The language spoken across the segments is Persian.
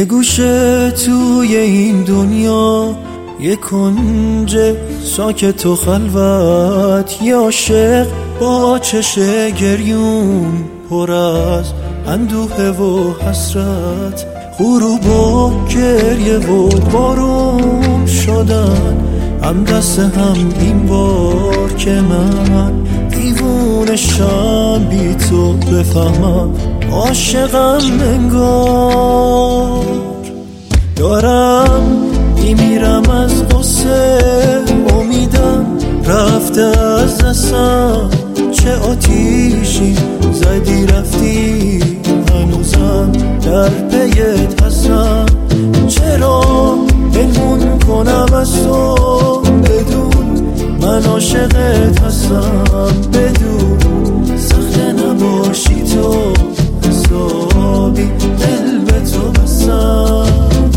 یه گوشه توی این دنیا، یه کنج ساکت و خلوت، یه عاشق با چشه گریون پر از اندوه و حسرت. غروب و گریه و بارون شدن هم دست هم این بار که من دیوونشم بی تو بفهمم عاشقم انگار. دارم میمیرم از غصه، امیدم رفته از دستم. چه آتیشی زدی رفتی، هنوزم در پیت هستم. چرا پنهون کنم از تو بدون من عاشقت هستم؟ بدون سخته نباشی تو حسابی دل به تو بستم.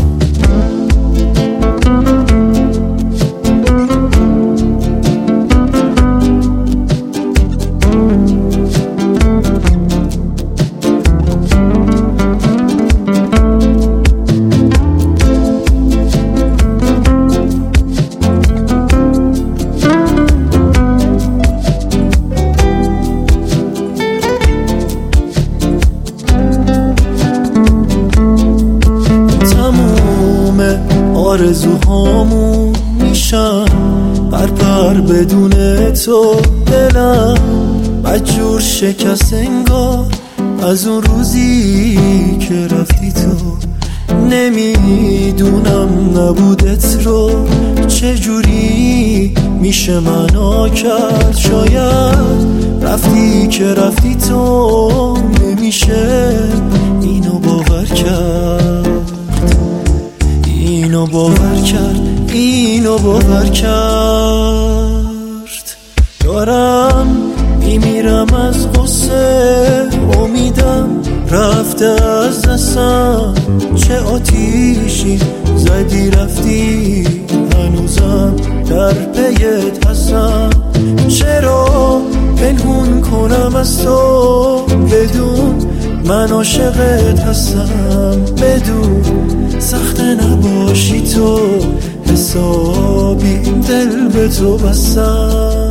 آرزوهامون میشن پر بدون تو. دلم بدجور شکست انگار از اون روزی که رفتی تو. نمیدونم نبودت رو چجوری میشه معنا کرد. شاید رفتی که رفتی تو، نمیشه اینو باور کرد. اینو باور کرد. دارم میمیرم از غصه، امیدم رفته از دستم. چه آتیشی زدی رفتی، هنوزم در پیت هستم. چرا پنهون کنم از تو بدون من عاشقت هستم؟ بدون سخته نباشی تو حسابی دل به تو بستم.